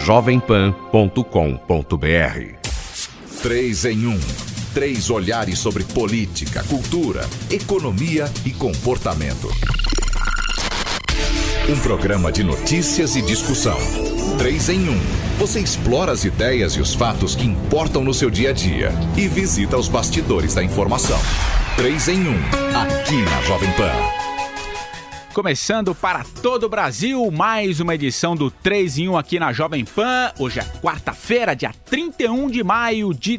jovempan.com.br. 3 em 1. 3 olhares sobre política, cultura, economia e comportamento. Um programa de notícias e discussão. 3 em 1. Você explora as ideias e os fatos que importam no seu dia a dia e visita os bastidores da informação. 3 em 1, aqui na Jovem Pan. Começando para todo o Brasil, mais uma edição do 3 em 1 aqui na Jovem Pan. Hoje é quarta-feira, dia 31 de maio de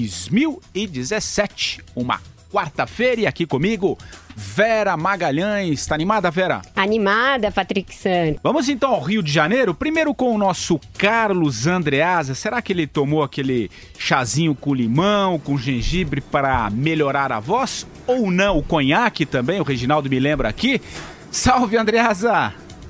2017. Uma quarta-feira e aqui comigo, Vera Magalhães. Tá animada, Vera? Animada, Patrick Santos. Vamos então ao Rio de Janeiro, primeiro com o nosso Carlos Andreasa. Será que ele tomou aquele chazinho com limão, com gengibre para melhorar a voz? Ou não? O conhaque também, o Reginaldo me lembra aqui. Salve, Andreasa!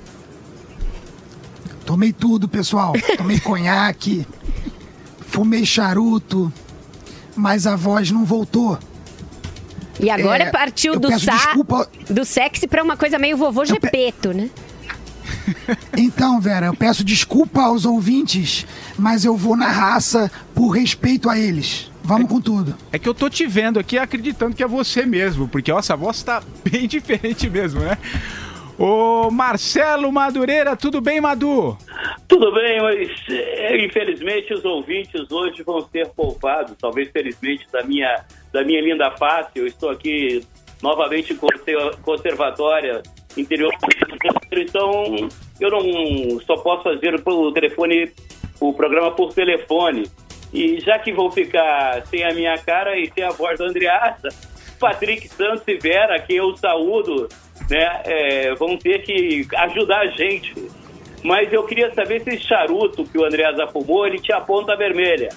Tomei tudo, pessoal. Tomei conhaque, fumei charuto, mas a voz não voltou. E agora partiu do sexy pra uma coisa meio vovô Gepeto, né? Então, Vera, eu peço desculpa aos ouvintes, mas eu vou na raça por respeito a eles. Vamos com tudo. É que eu tô te vendo aqui acreditando que é você mesmo, porque ó, essa voz tá bem diferente mesmo, né? Ô Marcelo Madureira, tudo bem, Madu? Tudo bem, mas infelizmente os ouvintes hoje vão ser poupados, talvez felizmente da minha linda face. Eu estou aqui novamente em conservatória interior, então eu não só posso fazer pelo telefone, o programa por telefone. E já que vou ficar sem a minha cara e sem a voz da Andreasa, Patrick Santos e Vera, que eu saúdo, né, vão ter que ajudar a gente. Mas eu queria saber se esse charuto que o Andreasa fumou, ele tinha ponta vermelha.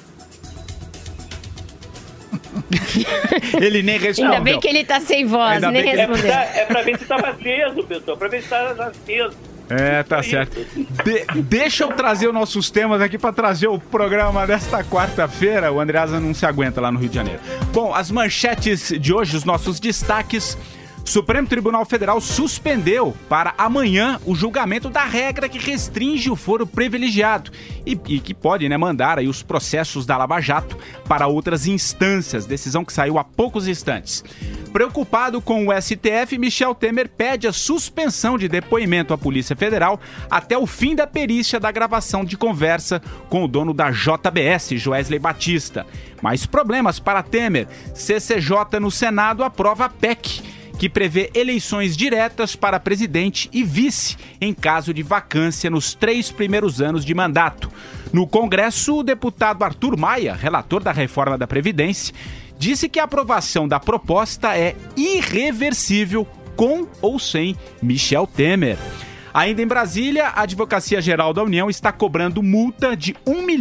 Ele nem respondeu. Ainda bem que ele tá sem voz, nem respondeu. É pra ver se tava aceso, pessoal, pra ver se tava aceso. É, tá certo. Deixa eu trazer os nossos temas aqui para trazer o programa desta quarta-feira. O Andreasa não se aguenta lá no Rio de Janeiro. Bom, as manchetes de hoje, os nossos destaques. Supremo Tribunal Federal suspendeu para amanhã o julgamento da regra que restringe o foro privilegiado e que pode, mandar aí os processos da Lava Jato para outras instâncias, decisão que saiu há poucos instantes. Preocupado com o STF, Michel Temer pede a suspensão de depoimento à Polícia Federal até o fim da perícia da gravação de conversa com o dono da JBS, Joesley Batista. Mais problemas para Temer. CCJ no Senado aprova a PEC, que prevê eleições diretas para presidente e vice em caso de vacância nos 3 primeiros anos de mandato. No Congresso, o deputado Arthur Maia, relator da reforma da Previdência, disse que a aprovação da proposta é irreversível com ou sem Michel Temer. Ainda em Brasília, a Advocacia Geral da União está cobrando multa de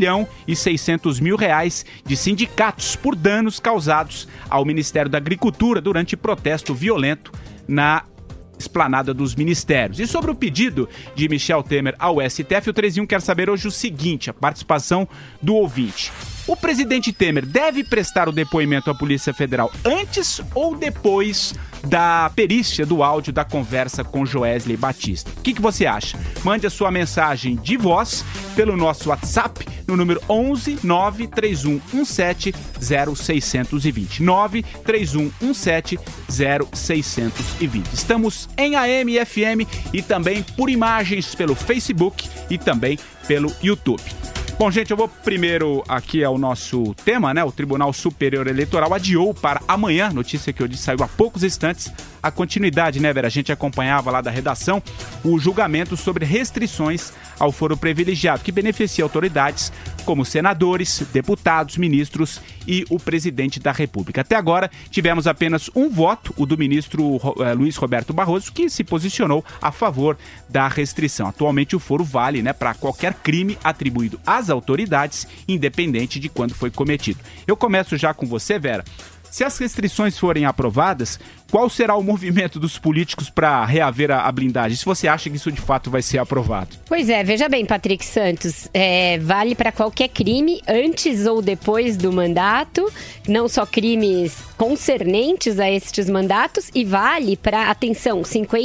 R$1.600.000 de sindicatos por danos causados ao Ministério da Agricultura durante protesto violento na esplanada dos ministérios. E sobre o pedido de Michel Temer ao STF, o 3 em 1 quer saber hoje o seguinte, a participação do ouvinte. O presidente Temer deve prestar o depoimento à Polícia Federal antes ou depois da perícia do áudio da conversa com Joesley Batista? O que você acha? Mande a sua mensagem de voz pelo nosso WhatsApp no número 11 93117 0620. 93117 0620. Estamos em AM e FM e também por imagens pelo Facebook e também pelo YouTube. Bom, gente, eu vou primeiro aqui ao nosso tema, O Tribunal Superior Eleitoral adiou para amanhã, notícia que hoje saiu há poucos instantes, a continuidade, Vera? A gente acompanhava lá da redação o julgamento sobre restrições ao foro privilegiado, que beneficia autoridades como senadores, deputados, ministros e o presidente da República. Até agora, tivemos apenas um voto, o do ministro Luiz Roberto Barroso, que se posicionou a favor da restrição. Atualmente, o foro vale para qualquer crime atribuído às autoridades, independente de quando foi cometido. Eu começo já com você, Vera. Se as restrições forem aprovadas, qual será o movimento dos políticos para reaver a blindagem? Se você acha que isso de fato vai ser aprovado. Pois é, veja bem, Patrick Santos, vale para qualquer crime antes ou depois do mandato, não só crimes concernentes a estes mandatos, e vale para, atenção,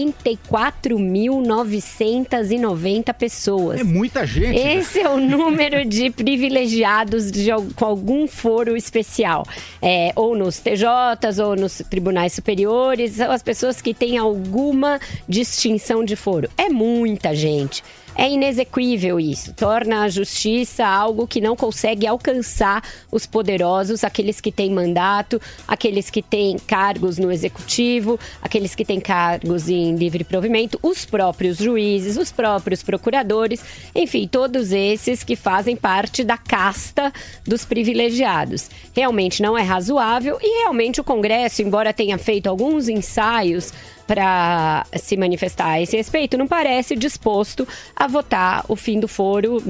54.990 pessoas. É muita gente. Esse é o número de privilegiados com algum foro especial. Ou nos TJs, ou nos tribunais superiores, são as pessoas que têm alguma distinção de foro. É muita gente. É inexequível isso, torna a justiça algo que não consegue alcançar os poderosos, aqueles que têm mandato, aqueles que têm cargos no executivo, aqueles que têm cargos em livre provimento, os próprios juízes, os próprios procuradores, enfim, todos esses que fazem parte da casta dos privilegiados. Realmente não é razoável e realmente o Congresso, embora tenha feito alguns ensaios para se manifestar a esse respeito, não parece disposto a votar o fim do foro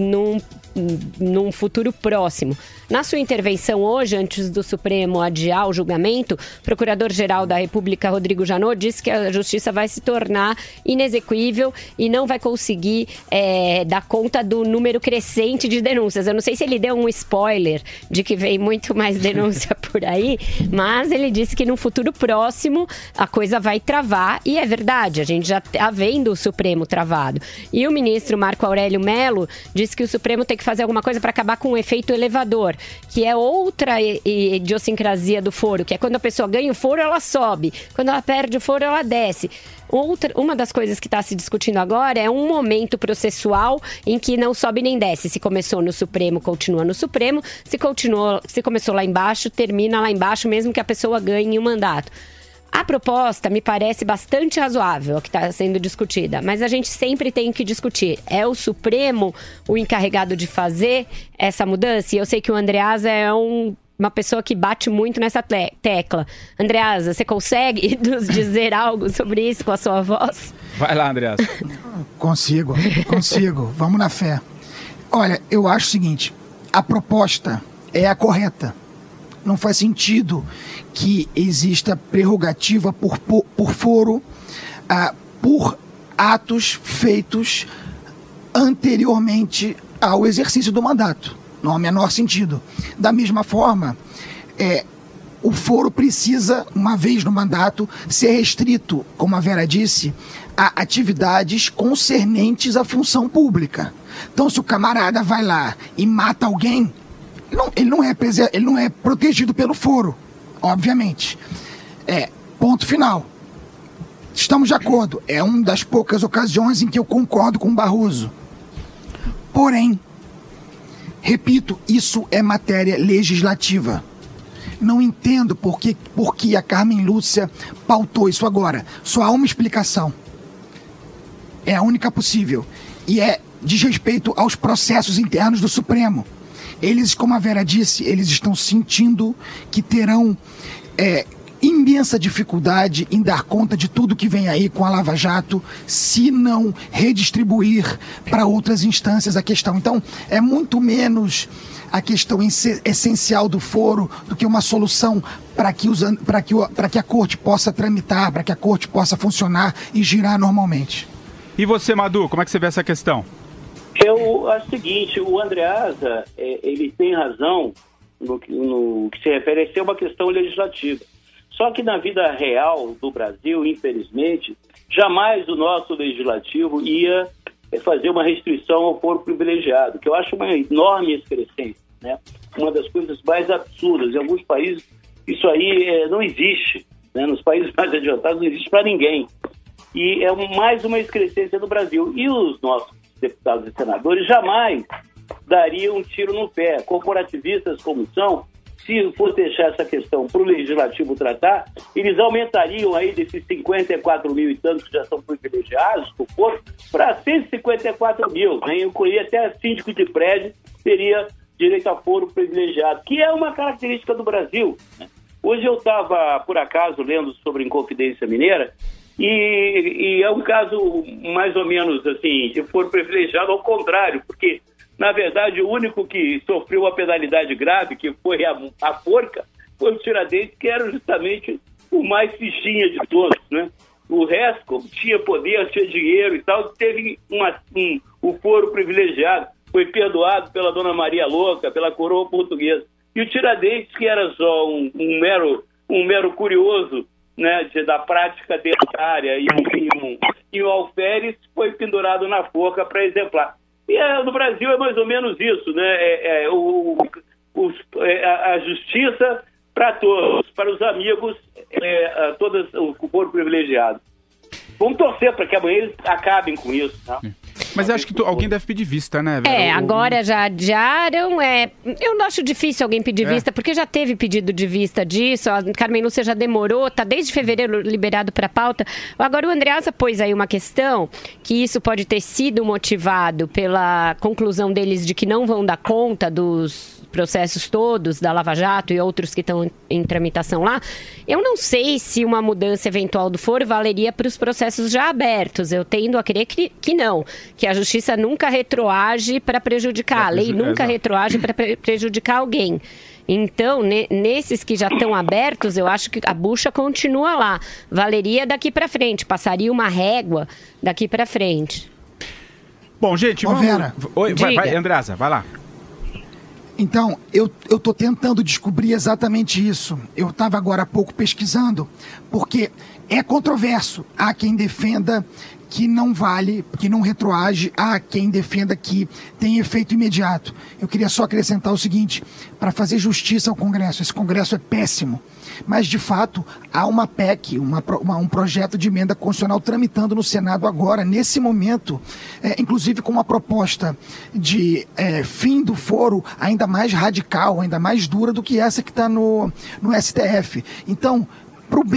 num futuro próximo. Na sua intervenção hoje, antes do Supremo adiar o julgamento, o Procurador-Geral da República, Rodrigo Janot, disse que a justiça vai se tornar inexequível e não vai conseguir dar conta do número crescente de denúncias. Eu não sei se ele deu um spoiler de que vem muito mais denúncia por aí, mas ele disse que no futuro próximo a coisa vai travar, e é verdade, a gente já está vendo o Supremo travado. E o ministro Marco Aurélio Mello disse que o Supremo tem que fazer alguma coisa para acabar com o efeito elevador, que é outra idiosincrasia do foro, que é quando a pessoa ganha o foro, ela sobe. Quando ela perde o foro, ela desce. Uma das coisas que está se discutindo agora é um momento processual em que não sobe nem desce. Se começou no Supremo, continua no Supremo. Se começou lá embaixo, termina lá embaixo, mesmo que a pessoa ganhe o mandato. A proposta me parece bastante razoável, a que está sendo discutida, mas a gente sempre tem que discutir. É o Supremo o encarregado de fazer essa mudança? E eu sei que o Andreasa é uma pessoa que bate muito nessa tecla. Andreasa, você consegue nos dizer algo sobre isso com a sua voz? Vai lá, Andreasa. Consigo. Vamos na fé. Olha, eu acho o seguinte, a proposta é a correta. Não faz sentido que exista prerrogativa por foro, por atos feitos anteriormente ao exercício do mandato. Não há o menor sentido. Da mesma forma, o foro precisa, uma vez no mandato, ser restrito, como a Vera disse, a atividades concernentes à função pública. Então, se o camarada vai lá e mata alguém, ele não é protegido pelo foro, obviamente. Ponto final. Estamos de acordo. É uma das poucas ocasiões em que eu concordo com o Barroso. Porém, repito, isso é matéria legislativa. Não entendo por que a Carmen Lúcia pautou isso agora. Só há uma explicação. É a única possível. E diz respeito aos processos internos do Supremo. Eles, como a Vera disse, eles estão sentindo que terão imensa dificuldade em dar conta de tudo que vem aí com a Lava Jato, se não redistribuir para outras instâncias a questão. Então, é muito menos a questão essencial do foro do que uma solução para que a corte possa tramitar, para que a corte possa funcionar e girar normalmente. E você, Madu, como é que você vê essa questão? Eu acho o seguinte, o Andreasa, ele tem razão no que se refere a ser uma questão legislativa. Só que na vida real do Brasil, infelizmente, jamais o nosso legislativo ia fazer uma restrição ao foro privilegiado, que eu acho uma enorme excrescência, né? Uma das coisas mais absurdas. Em alguns países isso aí não existe, né? Nos países mais adiantados não existe para ninguém. E é mais uma excrescência do Brasil. E os nossos deputados e senadores jamais dariam um tiro no pé. Corporativistas como são, se fosse deixar essa questão para o legislativo tratar, eles aumentariam aí desses 54 mil e tantos que já são privilegiados por foro para 154 mil. Incluir até síndico de prédio teria direito a foro privilegiado, que é uma característica do Brasil. Hoje eu estava, por acaso, lendo sobre Inconfidência Mineira, e é um caso mais ou menos assim, de foro privilegiado ao contrário, porque na verdade o único que sofreu uma penalidade grave, que foi a forca, foi o Tiradentes, que era justamente o mais fichinha de todos, né? O resto, como tinha poder, tinha dinheiro e tal, teve um foro privilegiado, foi perdoado pela Dona Maria Louca, pela coroa portuguesa. E o Tiradentes, que era só um mero curioso, né, da prática dentária, e o alferes foi pendurado na forca para exemplar. E no Brasil é mais ou menos isso, né? A justiça para todos, para os amigos, o foro privilegiado. Vamos torcer para que amanhã eles acabem com isso, tá? Mas eu acho que alguém deve pedir vista, né, Vera? Agora já adiaram. Eu não acho difícil alguém pedir vista, porque já teve pedido de vista disso. A Carmen Lúcia já demorou, tá desde fevereiro liberado para pauta. Agora o Andreasa pôs aí uma questão que isso pode ter sido motivado pela conclusão deles de que não vão dar conta dos processos todos da Lava Jato e outros que estão em tramitação lá. Eu não sei se uma mudança eventual do foro valeria para os processos já abertos. Eu tendo a crer que não. Que a justiça nunca retroage para prejudicar. A lei nunca retroage para prejudicar alguém. Então, nesses que já estão abertos, eu acho que a bucha continua lá. Valeria daqui para frente. Passaria uma régua daqui para frente. Bom, gente, vamos... Vera. Oi, vai, Andreasa, vai lá. Então, eu estou tentando descobrir exatamente isso. Eu estava agora há pouco pesquisando, porque é controverso. Há quem defenda que não vale, que não retroage, há quem defenda que tem efeito imediato. Eu queria só acrescentar o seguinte, para fazer justiça ao Congresso, esse Congresso é péssimo, mas de fato há uma PEC, um projeto de emenda constitucional tramitando no Senado agora, nesse momento, inclusive com uma proposta de fim do foro ainda mais radical, ainda mais dura do que essa que está no STF. Então, para o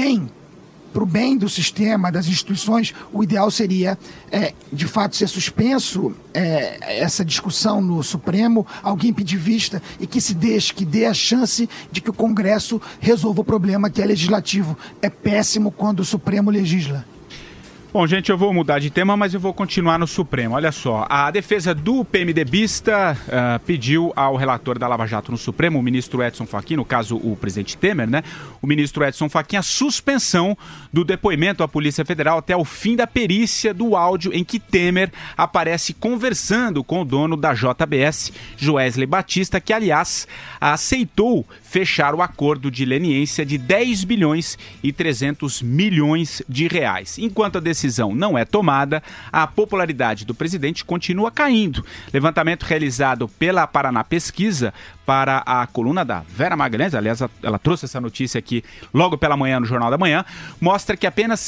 bem do sistema, das instituições, o ideal seria, de fato, ser suspenso essa discussão no Supremo, alguém pedir vista e que dê a chance de que o Congresso resolva o problema que é legislativo. É péssimo quando o Supremo legisla. Bom, gente, eu vou mudar de tema, mas eu vou continuar no Supremo. Olha só, a defesa do PMDBista pediu ao relator da Lava Jato no Supremo, o ministro Edson Fachin, no caso o presidente Temer, né? O ministro Edson Fachin, a suspensão do depoimento à Polícia Federal até o fim da perícia do áudio em que Temer aparece conversando com o dono da JBS, Joesley Batista, que, aliás, aceitou fechar o acordo de leniência de 10 bilhões e 300 milhões de reais. Enquanto a decisão não é tomada, a popularidade do presidente continua caindo. Levantamento realizado pela Paraná Pesquisa para a coluna da Vera Magalhães, aliás, ela trouxe essa notícia aqui logo pela manhã no Jornal da Manhã, mostra que apenas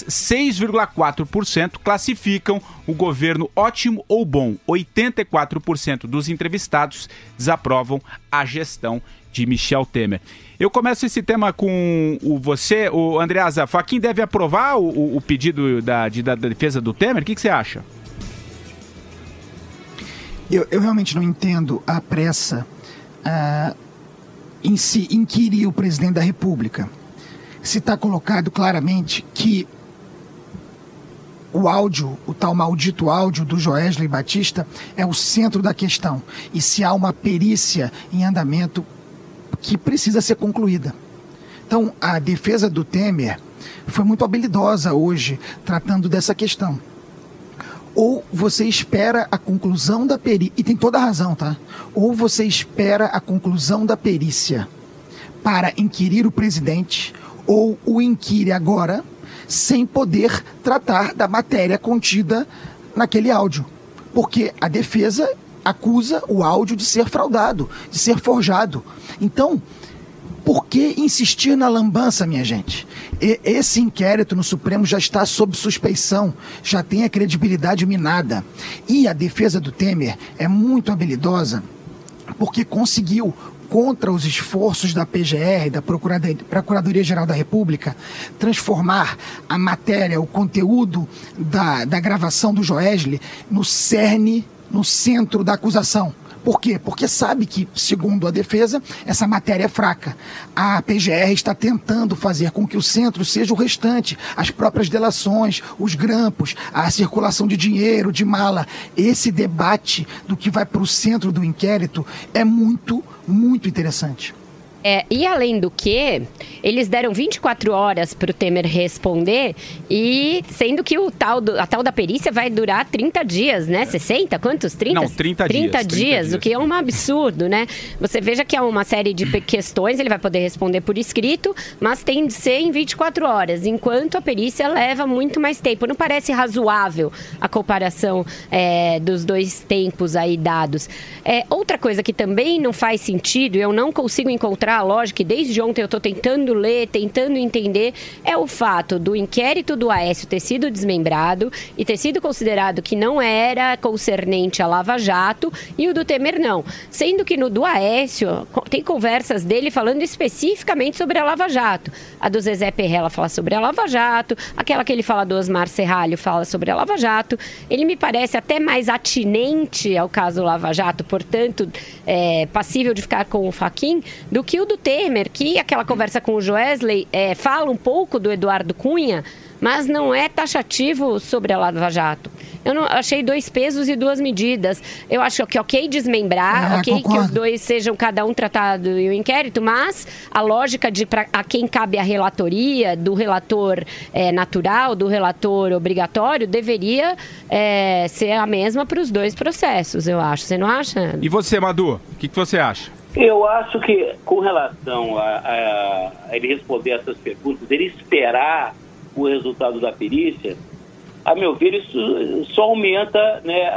6,4% classificam o governo ótimo ou bom. 84% dos entrevistados desaprovam a gestão de Michel Temer. Eu começo esse tema com o Andreasa. Fachin deve aprovar o pedido da defesa do Temer? O que você acha? Eu realmente não entendo a pressa em se inquirir o presidente da República. Se está colocado claramente que o áudio, o tal maldito áudio do Joesley Batista é o centro da questão. E se há uma perícia em andamento que precisa ser concluída. Então, a defesa do Temer foi muito habilidosa hoje, tratando dessa questão. Ou você espera a conclusão da perícia, e tem toda a razão, tá? Ou você espera a conclusão da perícia para inquirir o presidente, ou o inquire agora, sem poder tratar da matéria contida naquele áudio. Porque a defesa acusa o áudio de ser fraudado, de ser forjado. Então, por que insistir na lambança, minha gente? Esse inquérito no Supremo já está sob suspeição, já tem a credibilidade minada. E a defesa do Temer é muito habilidosa, porque conseguiu, contra os esforços da PGR, da Procuradoria-Geral da República, transformar a matéria, o conteúdo da gravação do Joesley no cerne, no centro da acusação. Por quê? Porque sabe que, segundo a defesa, essa matéria é fraca. A PGR está tentando fazer com que o centro seja o restante, as próprias delações, os grampos, a circulação de dinheiro, de mala. Esse debate do que vai para o centro do inquérito é muito, muito interessante. E além do que, eles deram 24 horas para o Temer responder, e sendo que a tal da perícia vai durar 30 dias, né? 60? Quantos? 30? Não, 30 dias. 30 dias, o que é um absurdo, né? Você veja que há uma série de questões, ele vai poder responder por escrito, mas tem de ser em 24 horas, enquanto a perícia leva muito mais tempo. Não parece razoável a comparação dos dois tempos aí dados. Outra coisa que também não faz sentido, eu não consigo encontrar a lógica, e desde ontem eu estou tentando ler, tentando entender, é o fato do inquérito do Aécio ter sido desmembrado e ter sido considerado que não era concernente a Lava Jato, e o do Temer não. Sendo que no do Aécio tem conversas dele falando especificamente sobre a Lava Jato. A do Zezé Perrella fala sobre a Lava Jato, aquela que ele fala do Osmar Serralho fala sobre a Lava Jato. Ele me parece até mais atinente ao caso Lava Jato, portanto, passível de ficar com o Fachin, do que o do Temer, que aquela conversa com o Joesley fala um pouco do Eduardo Cunha, mas não é taxativo sobre a Lava Jato. Eu não achei 2 pesos e 2 medidas. Eu acho que ok desmembrar, ok concordo. que os dois sejam cada um tratado em um inquérito, mas a lógica de a quem cabe a relatoria, do relator natural, do relator obrigatório, deveria ser a mesma para os dois processos, eu acho. Você não acha? E você, Madu, o que você acha? Eu acho que, com relação a ele responder essas perguntas, ele esperar o resultado da perícia, a meu ver, isso só aumenta, né,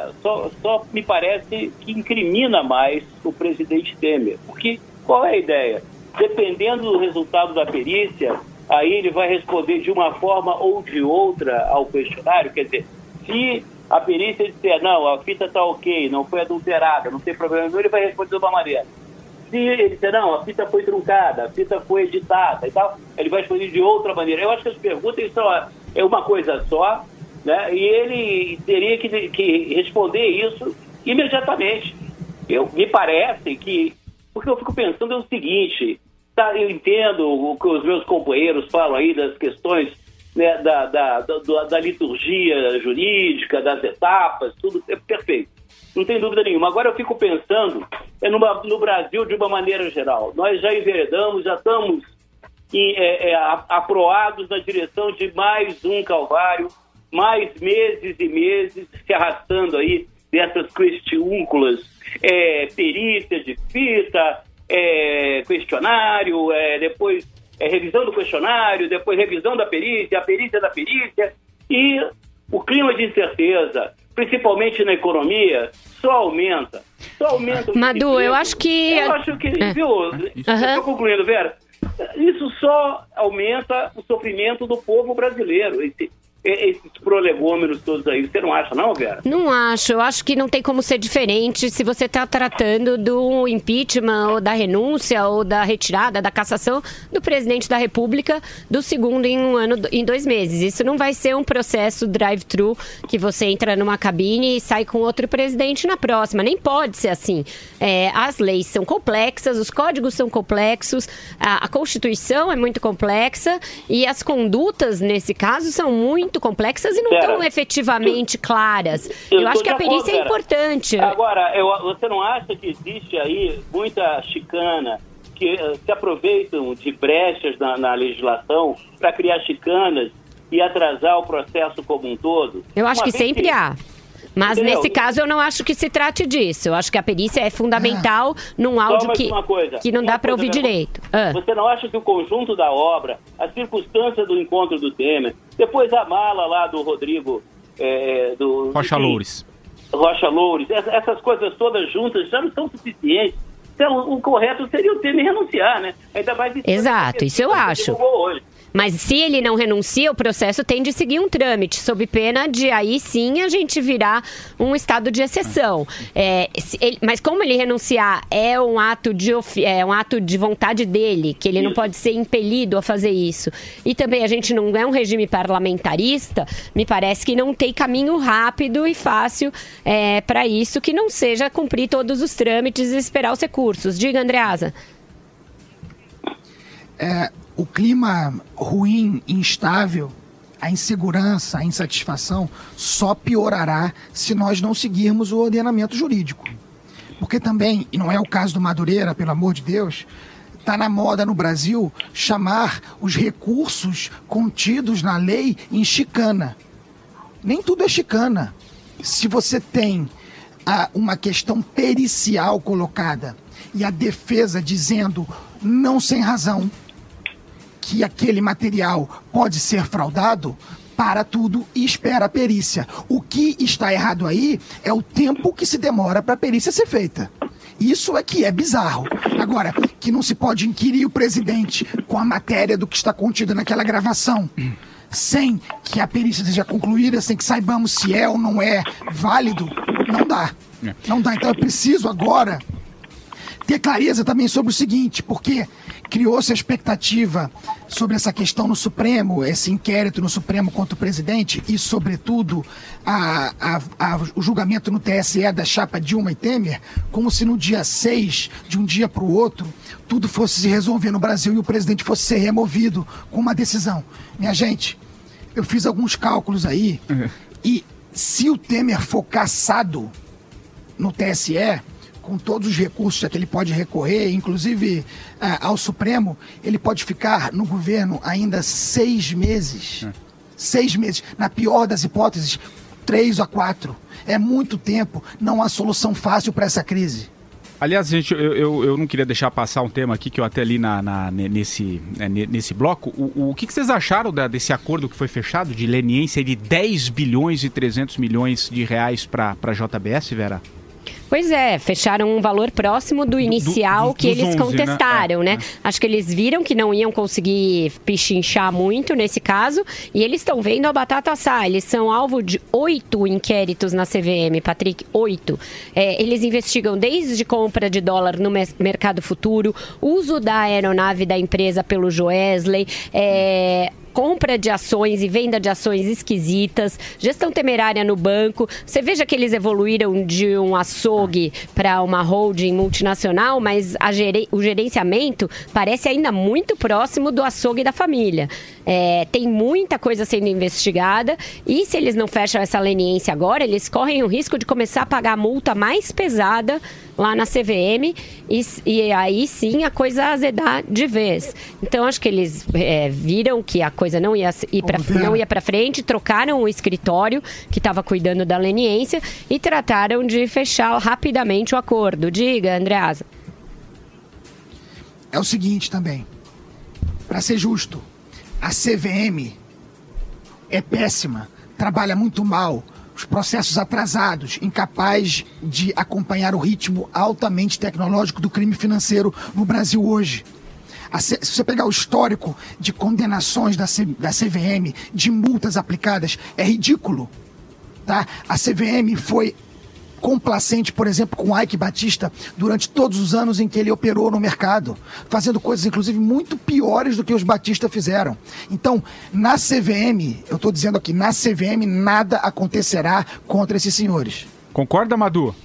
só me parece que incrimina mais o presidente Temer. Porque qual é a ideia? Dependendo do resultado da perícia, aí ele vai responder de uma forma ou de outra ao questionário. Quer dizer, se a perícia disser, não, a fita está ok, não foi adulterada, não tem problema nenhum, ele vai responder de uma maneira. Se ele disser, não, a fita foi truncada, a fita foi editada e tal, ele vai responder de outra maneira. Eu acho que as perguntas é uma coisa só, né? E ele teria que responder isso imediatamente. Me parece que... Porque eu fico pensando é o seguinte, tá, eu entendo o que os meus companheiros falam aí das questões, né, da liturgia jurídica, das etapas, tudo é perfeito. Não tem dúvida nenhuma. Agora eu fico pensando no Brasil de uma maneira geral. Nós já enveredamos, já estamos aproados na direção de mais um calvário, mais meses e meses se arrastando aí dessas questiúnculas, perícia de fita, questionário, depois revisão do questionário, depois revisão da perícia, a perícia da perícia, e o clima de incerteza, principalmente na economia, só aumenta. Madu, eu acho que... viu? Estou concluindo, Vera. Isso só aumenta o sofrimento do povo brasileiro. Esses prolegômenos todos aí, você não acha não, Vera? Não acho, eu acho que não tem como ser diferente se você está tratando do impeachment ou da renúncia ou da retirada, da cassação do presidente da República do segundo em 2 meses. Isso não vai ser um processo drive-thru que você entra numa cabine e sai com outro presidente na próxima, nem pode ser assim. As leis são complexas, os códigos são complexos, a Constituição é muito complexa e as condutas, nesse caso, são muito complexas e não estão efetivamente claras. Eu acho que a perícia é importante. Agora, você não acha que existe aí muita chicana, que se aproveitam de brechas na legislação para criar chicanas e atrasar o processo como um todo? Eu acho que sempre há. Mas nesse caso eu não acho que se trate disso. Eu acho que a perícia é fundamental num áudio que não dá para ouvir direito. Você não acha que o conjunto da obra, as circunstâncias do encontro do Temer, depois a mala lá do Rodrigo... Rocha Loures, essas coisas todas juntas já não são suficientes. Então o correto seria o Temer renunciar, né? Ainda mais... Exato, isso eu acho. Hoje. Mas se ele não renuncia, o processo tem de seguir um trâmite, sob pena de aí sim a gente virar um estado de exceção. Mas como ele renunciar é um ato de vontade dele, que ele não pode ser impelido a fazer isso, e também a gente não é um regime parlamentarista, me parece que não tem caminho rápido e fácil para isso, que não seja cumprir todos os trâmites e esperar os recursos. Diga, Andreasa. O clima ruim, instável, a insegurança, a insatisfação só piorará se nós não seguirmos o ordenamento jurídico. Porque também, e não é o caso do Madureira, pelo amor de Deus, está na moda no Brasil chamar os recursos contidos na lei em chicana. Nem tudo é chicana. Se você tem uma questão pericial colocada e a defesa dizendo, não sem razão, que aquele material pode ser fraudado, para tudo e espera a perícia. O que está errado aí é o tempo que se demora para a perícia ser feita. Isso é que é bizarro. Agora, que não se pode inquirir o presidente com a matéria do que está contido naquela gravação, sem que a perícia seja concluída, sem que saibamos se é ou não é válido, não dá. Não dá. Então é preciso agora ter clareza também sobre o seguinte, porque criou-se a expectativa sobre essa questão no Supremo, esse inquérito no Supremo contra o presidente e, sobretudo, o julgamento no TSE da chapa Dilma e Temer, como se no dia 6, de um dia para o outro, tudo fosse se resolver no Brasil e o presidente fosse ser removido com uma decisão. Minha gente, eu fiz alguns cálculos aí e se o Temer for cassado no TSE, com todos os recursos a que ele pode recorrer, inclusive ao Supremo, ele pode ficar no governo ainda 6 meses. 6 meses. Na pior das hipóteses, 3 a 4. É muito tempo. Não há solução fácil para essa crise. Aliás, gente, eu não queria deixar passar um tema aqui que eu até li nesse bloco. O que vocês acharam desse acordo que foi fechado de leniência de 10 bilhões e 300 milhões de reais para a JBS, Vera? Pois é, fecharam um valor próximo do inicial que eles 11, contestaram, né? Acho que eles viram que não iam conseguir pichinchar muito nesse caso e eles estão vendo a batata assar. Eles são alvo de 8 inquéritos na CVM, Patrick, 8. Eles investigam desde compra de dólar no mercado futuro, uso da aeronave da empresa pelo Joesley, compra de ações e venda de ações esquisitas, gestão temerária no banco. Você veja que eles evoluíram de um açougue para uma holding multinacional, mas o gerenciamento parece ainda muito próximo do açougue da família. Tem muita coisa sendo investigada e se eles não fecham essa leniência agora, eles correm o risco de começar a pagar a multa mais pesada lá na CVM e aí sim a coisa azedar de vez. Então acho que eles viram que a coisa não ia para frente, trocaram o escritório que estava cuidando da leniência e trataram de fechar rapidamente o acordo. Diga, Andreasa. É o seguinte também, para ser justo, a CVM é péssima, trabalha muito mal, os processos atrasados, incapaz de acompanhar o ritmo altamente tecnológico do crime financeiro no Brasil hoje. Se você pegar o histórico de condenações da CVM, de multas aplicadas, é ridículo. Tá? A CVM foi complacente, por exemplo, com o Ike Batista durante todos os anos em que ele operou no mercado, fazendo coisas, inclusive, muito piores do que os Batista fizeram. Então, na CVM, eu estou dizendo aqui, na CVM nada acontecerá contra esses senhores. Concorda, Madu?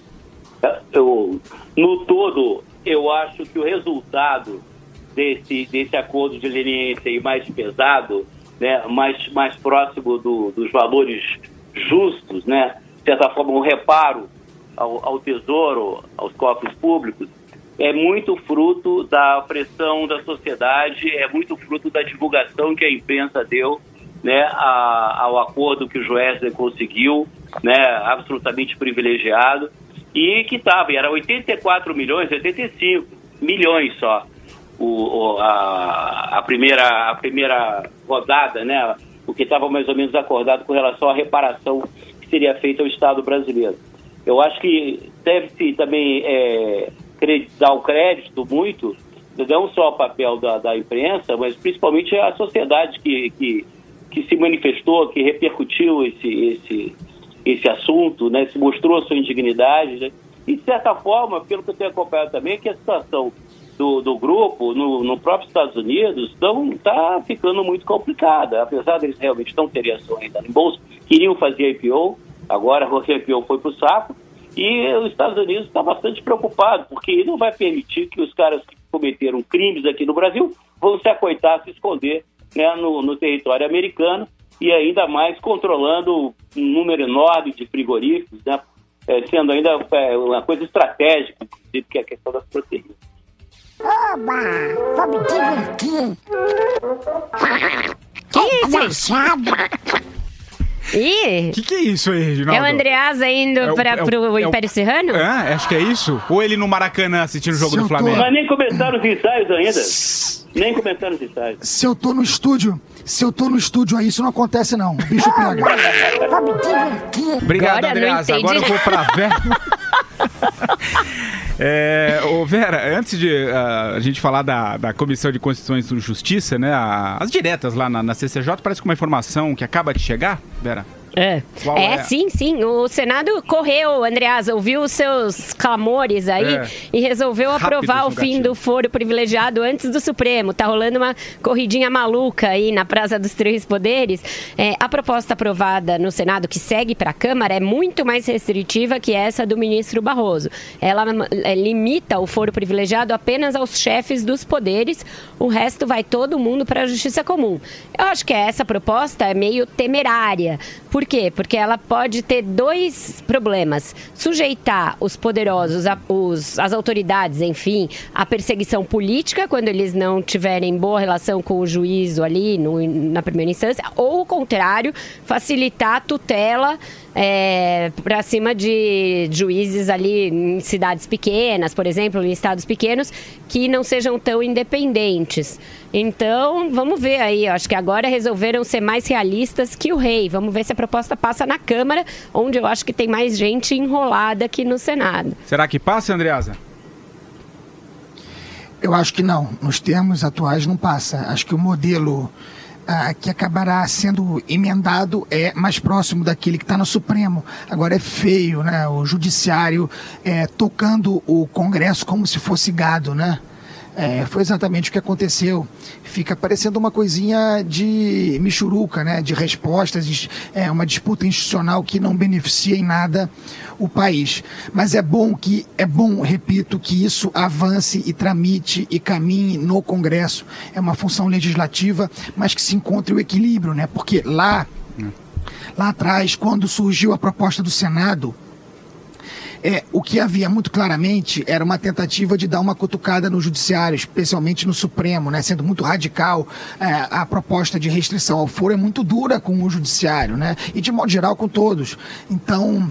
No todo, eu acho que o resultado desse acordo de leniência e mais pesado, né, mais próximo dos valores justos, né, de certa forma, um reparo ao Tesouro, aos cofres públicos, é muito fruto da pressão da sociedade, é muito fruto da divulgação que a imprensa deu, né, ao acordo que o Joesley conseguiu, né, absolutamente privilegiado, e que era 85 milhões só, a primeira rodada, né, o que estava mais ou menos acordado com relação à reparação seria feita ao Estado brasileiro. Eu acho que deve-se também dar o crédito muito, não só ao papel da imprensa, mas principalmente à sociedade que se manifestou, que repercutiu esse assunto, né, se mostrou a sua indignidade, né, e de certa forma, pelo que eu tenho acompanhado também, que a situação do grupo no próprio Estados Unidos está ficando muito complicada, apesar deles realmente não terem ação ainda em bolsa, queriam fazer IPO, agora o IPO foi para o saco, e os Estados Unidos está bastante preocupado, porque não vai permitir que os caras que cometeram crimes aqui no Brasil vão se acoitar, se esconder, né, no território americano, e ainda mais controlando um número enorme de frigoríficos, né, sendo ainda uma coisa estratégica, inclusive, que é a questão das proteínas. Oba! Vou me divertir. Que isso? Ih! Que é isso aí, Reginaldo? É o Andreasa indo pro Império Serrano? Acho que é isso. Ou ele no Maracanã assistindo o jogo do Flamengo. Mas nem começaram os ensaios ainda. Nem começaram os ensaios. Se eu tô no estúdio aí, isso não acontece não. O bicho pega. Vou me divertir. Obrigado, Agora Andreasa. não entendi. Agora eu vou pra Vera. Ô Vera, antes de a gente falar da Comissão de Constituição e Justiça, né, as diretas lá na CCJ, parece que uma informação que acaba de chegar, Vera. Qual é? Sim. O Senado correu, Andreasa, ouviu os seus clamores aí e resolveu aprovar o fim do foro privilegiado antes do Supremo. Tá rolando uma corridinha maluca aí na Praça dos Três Poderes. A proposta aprovada no Senado, que segue para a Câmara, é muito mais restritiva que essa do ministro Barroso. Ela limita o foro privilegiado apenas aos chefes dos poderes, o resto vai todo mundo para a Justiça Comum. Eu acho que essa proposta é meio temerária. Por quê? Porque ela pode ter dois problemas. Sujeitar os poderosos, as autoridades, enfim, à perseguição política, quando eles não tiverem boa relação com o juízo ali na primeira instância, ou o contrário, facilitar a tutela para cima de juízes ali em cidades pequenas, por exemplo, em estados pequenos, que não sejam tão independentes. Então, vamos ver aí. Eu acho que agora resolveram ser mais realistas que o rei. Vamos ver se a proposta passa na Câmara, onde eu acho que tem mais gente enrolada que no Senado. Será que passa, Andreasa? Eu acho que não. Nos termos atuais não passa. Acho que o modelo que acabará sendo emendado é mais próximo daquele que está no Supremo. Agora é feio, né? O Judiciário tocando o Congresso como se fosse gado, né? Foi exatamente o que aconteceu. Fica parecendo uma coisinha de michuruca, né? De respostas, uma disputa institucional que não beneficia em nada o país. Mas é bom, repito, que isso avance e tramite e caminhe no Congresso. É uma função legislativa, mas que se encontre o equilíbrio, né? Porque lá atrás, quando surgiu a proposta do Senado, o que havia muito claramente era uma tentativa de dar uma cutucada no judiciário, especialmente no Supremo, né? Sendo muito radical. A proposta de restrição ao foro é muito dura com o judiciário, né? E de modo geral com todos. Então,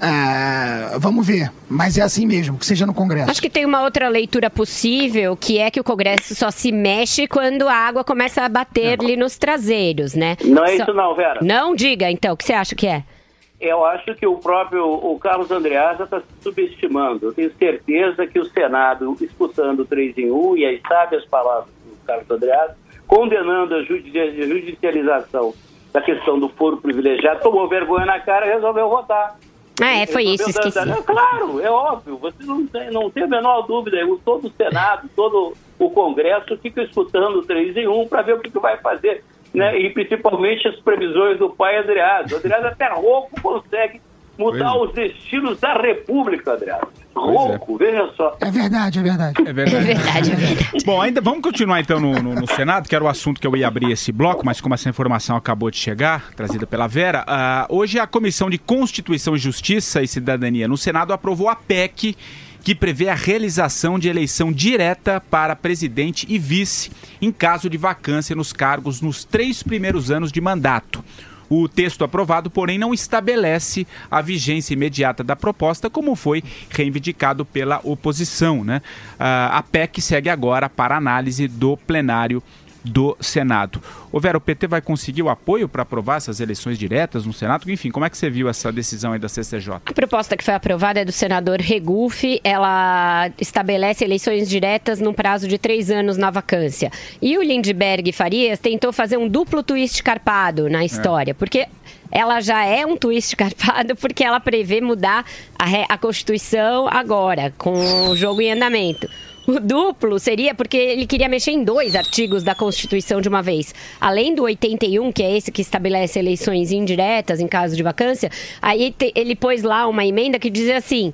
vamos ver. Mas é assim mesmo, que seja no Congresso. Acho que tem uma outra leitura possível, que é que o Congresso só se mexe quando a água começa a bater-lhe nos traseiros, né? Não é isso não, Vera. Não? Diga, então. O que você acha que é? Eu acho que o Carlos Andreasa está se subestimando. Eu tenho certeza que o Senado, expulsando o 3 em 1, e aí sabe as palavras do Carlos Andreasa, condenando a judicialização da questão do foro privilegiado, tomou vergonha na cara e resolveu votar. Foi isso, esqueci. Claro, é óbvio, você não tem a menor dúvida. Todo o Senado, todo o Congresso fica escutando o 3 em 1 para ver o que vai fazer. Né? E principalmente as previsões do pai Andreasa. O Andreasa até rouco consegue mudar os destinos da República, Andreasa. Rouco, veja só. É verdade. Bom, ainda vamos continuar então no Senado, que era o assunto que eu ia abrir esse bloco, mas como essa informação acabou de chegar, trazida pela Vera, hoje a Comissão de Constituição e Justiça e Cidadania no Senado aprovou a PEC que prevê a realização de eleição direta para presidente e vice em caso de vacância nos cargos nos 3 primeiros anos de mandato. O texto aprovado, porém, não estabelece a vigência imediata da proposta, como foi reivindicado pela oposição, né? A PEC segue agora para análise do plenário do Senado. Ô Vera, o PT vai conseguir o apoio para aprovar essas eleições diretas no Senado? Enfim, como é que você viu essa decisão aí da CCJ? A proposta que foi aprovada é do senador Regufe. Ela estabelece eleições diretas num prazo de 3 anos na vacância. E o Lindbergh Farias tentou fazer um duplo twist carpado na história, porque ela já é um twist carpado porque ela prevê mudar a Constituição agora, com o jogo em andamento. O duplo seria porque ele queria mexer em 2 artigos da Constituição de uma vez. Além do 81, que é esse que estabelece eleições indiretas em caso de vacância, aí ele pôs lá uma emenda que dizia assim: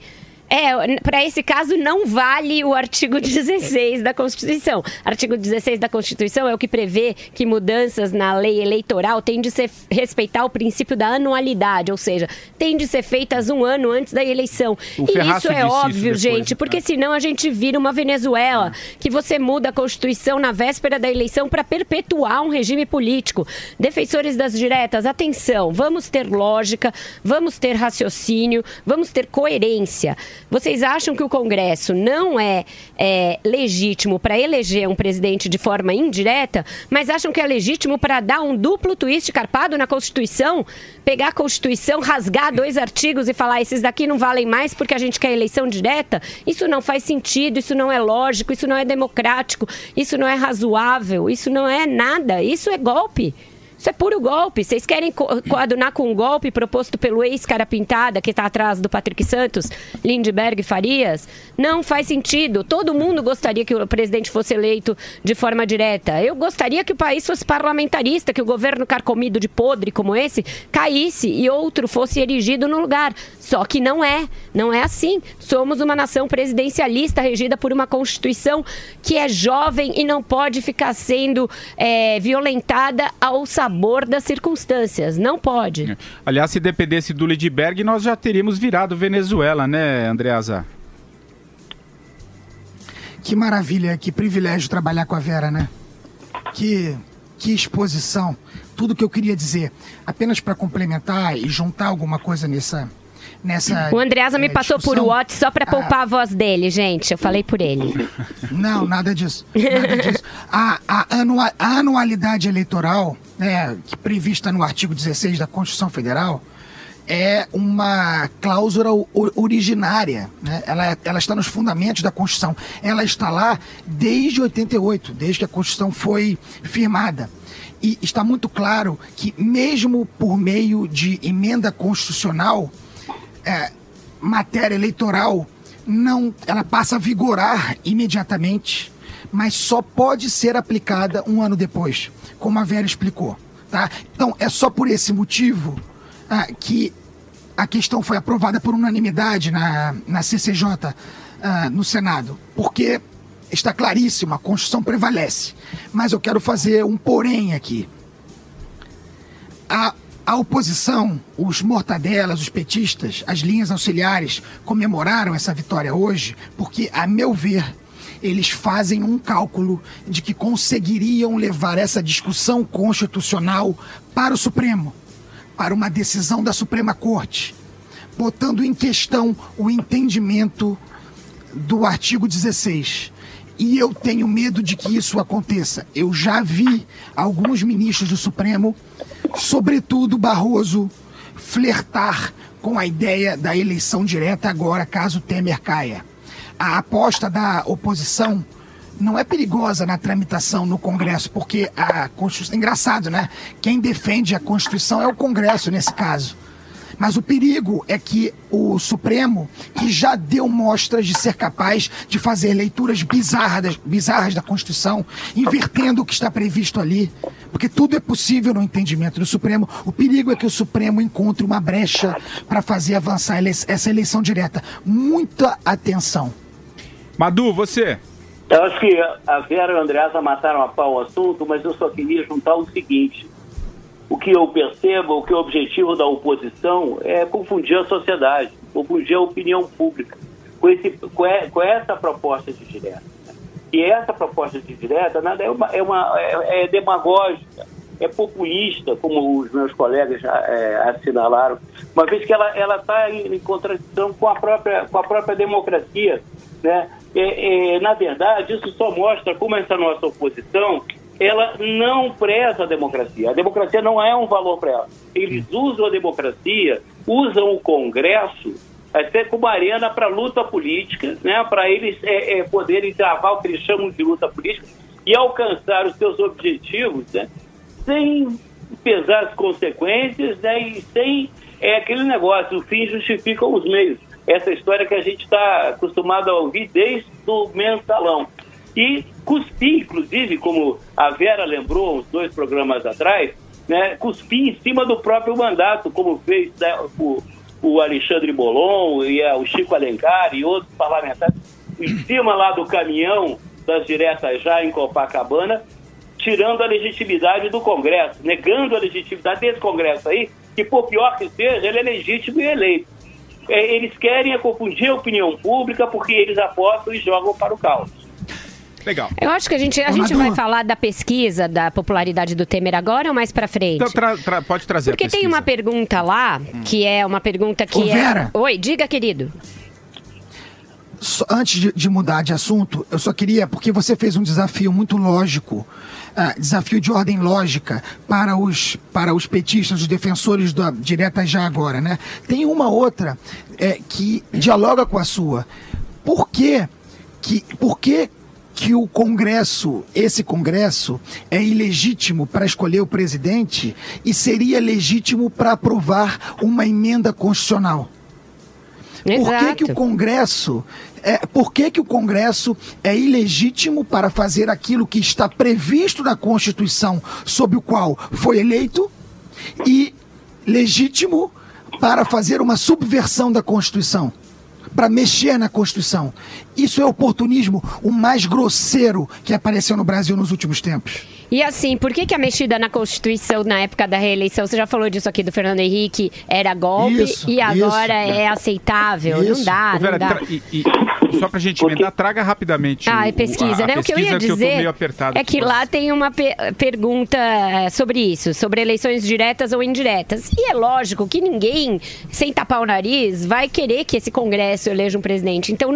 Para esse caso não vale o artigo 16 da Constituição. Artigo 16 da Constituição é o que prevê que mudanças na lei eleitoral têm de respeitar o princípio da anualidade, ou seja, têm de ser feitas um ano antes da eleição. E isso é óbvio, gente, porque senão a gente vira uma Venezuela, que você muda a Constituição na véspera da eleição para perpetuar um regime político. Defensores das diretas, atenção, vamos ter lógica, vamos ter raciocínio, vamos ter coerência. Vocês acham que o Congresso não é legítimo para eleger um presidente de forma indireta, mas acham que é legítimo para dar um duplo twist carpado na Constituição? Pegar a Constituição, rasgar 2 artigos e falar esses daqui não valem mais porque a gente quer eleição direta? Isso não faz sentido, isso não é lógico, isso não é democrático, isso não é razoável, isso não é nada, isso é golpe. Isso é puro golpe. Vocês querem coadunar com um golpe proposto pelo ex-cara pintada que está atrás do Patrick Santos, Lindbergh e Farias? Não faz sentido. Todo mundo gostaria que o presidente fosse eleito de forma direta. Eu gostaria que o país fosse parlamentarista, que o governo carcomido de podre como esse caísse e outro fosse erigido no lugar. Só que não é. Não é assim. Somos uma nação presidencialista regida por uma Constituição que é jovem e não pode ficar sendo violentada ao sabor das circunstâncias. Não pode. Aliás, se dependesse do Lindbergh, nós já teríamos virado Venezuela, né, Andreasa? Que maravilha, que privilégio trabalhar com a Vera, né? Que exposição. Tudo que eu queria dizer. Apenas para complementar e juntar alguma coisa nessa o Andreasa me passou por WhatsApp só para poupar a voz dele, gente. Eu falei por ele. Não, nada disso. Nada disso. A anualidade eleitoral, que prevista no artigo 16 da Constituição Federal, é uma cláusula originária, né? Ela está nos fundamentos da Constituição. Ela está lá desde 88, desde que a Constituição foi firmada. E está muito claro que, mesmo por meio de emenda constitucional, matéria eleitoral ela passa a vigorar imediatamente, mas só pode ser aplicada um ano depois, como a Vera explicou, tá? Então é só por esse motivo que a questão foi aprovada por unanimidade na CCJ, no Senado, porque está claríssimo, a Constituição prevalece. Mas eu quero fazer um porém aqui. A oposição, os mortadelas, os petistas, as linhas auxiliares comemoraram essa vitória hoje porque, a meu ver, eles fazem um cálculo de que conseguiriam levar essa discussão constitucional para o Supremo, para uma decisão da Suprema Corte, botando em questão o entendimento do artigo 16. E eu tenho medo de que isso aconteça. Eu já vi alguns ministros do Supremo, sobretudo Barroso, flertar com a ideia da eleição direta agora, caso Temer caia. A aposta da oposição não é perigosa na tramitação no Congresso, porque a Constituição... Engraçado, né? Quem defende a Constituição é o Congresso, nesse caso. Mas o perigo é que o Supremo, que já deu mostras de ser capaz de fazer leituras bizarras da Constituição, invertendo o que está previsto ali, porque tudo é possível no entendimento do Supremo, o perigo é que o Supremo encontre uma brecha para fazer avançar essa eleição direta. Muita atenção. Madu, você? Eu acho que a Vera e o Andreasa mataram a pau o assunto, mas eu só queria juntar o seguinte... O que eu percebo, o que é o objetivo da oposição é confundir a sociedade, confundir a opinião pública com essa proposta de direta. E essa proposta de direta nada é demagógica, é populista, como os meus colegas já assinalaram, uma vez que ela está em contradição com a própria democracia, né? Na verdade, isso só mostra como essa nossa oposição ela não preza a democracia. A democracia não é um valor para ela. Eles usam a democracia, usam o Congresso até como arena para luta política, né? Para eles poderem travar o que eles chamam de luta política e alcançar os seus objetivos, né? Sem pesar as consequências, né? E sem aquele negócio, o fim justifica os meios. Essa história que a gente está acostumado a ouvir desde o mensalão. E cuspir, inclusive, como a Vera lembrou uns 2 programas atrás, né, cuspir em cima do próprio mandato, como fez o o Alexandre Molon e o Chico Alencar e outros parlamentares em cima lá do caminhão das diretas já em Copacabana, tirando a legitimidade do Congresso, negando a legitimidade desse Congresso aí, que por pior que seja, ele é legítimo e eleito. Eles querem confundir a opinião pública porque eles apostam e jogam para o caos. Legal. Eu acho que a gente vai falar da pesquisa da popularidade do Temer agora ou mais pra frente? Então, pode trazer porque a pesquisa. Tem uma pergunta lá, que é uma pergunta que Vera. Oi, diga, querido. Antes de mudar de assunto, eu só queria, porque você fez um desafio muito lógico, desafio de ordem lógica para os petistas, os defensores da direta já agora, né? Tem uma outra que dialoga com a sua. Por que o Congresso, esse Congresso, é ilegítimo para escolher o presidente e seria legítimo para aprovar uma emenda constitucional? Por que o Congresso é ilegítimo para fazer aquilo que está previsto na Constituição, sob o qual foi eleito, e legítimo para fazer uma subversão da Constituição, para mexer na Constituição? Isso é oportunismo, o mais grosseiro que apareceu no Brasil nos últimos tempos. E assim, por que a mexida na Constituição na época da reeleição, você já falou disso aqui do Fernando Henrique, era golpe e agora é aceitável? Não dá, Vera, não dá. Só pra gente emendar, traga rapidamente pesquisa, né? O que eu ia dizer é que lá tem uma pergunta sobre isso, sobre eleições diretas ou indiretas. E é lógico que ninguém, sem tapar o nariz, vai querer que esse Congresso eleja um presidente. Então,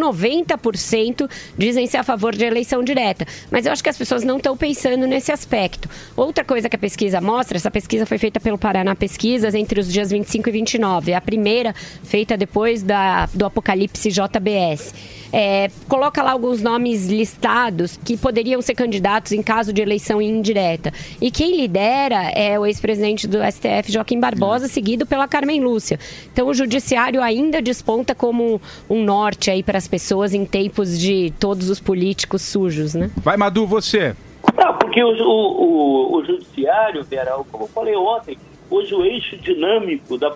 90% dizem ser a favor de eleição direta. Mas eu acho que as pessoas não estão pensando nesse aspecto. Outra coisa que a pesquisa mostra, essa pesquisa foi feita pelo Paraná Pesquisas entre os dias 25 e 29. É a primeira feita depois do Apocalipse JBS. Coloca lá alguns nomes listados que poderiam ser candidatos em caso de eleição indireta. E quem lidera é o ex-presidente do STF, Joaquim Barbosa, seguido pela Carmen Lúcia. Então o judiciário ainda desponta como um norte aí para as pessoas em tempos de todos os políticos sujos, né? Vai, Madu, você. Não, porque o judiciário, Vera, como eu falei ontem, hoje o eixo dinâmico da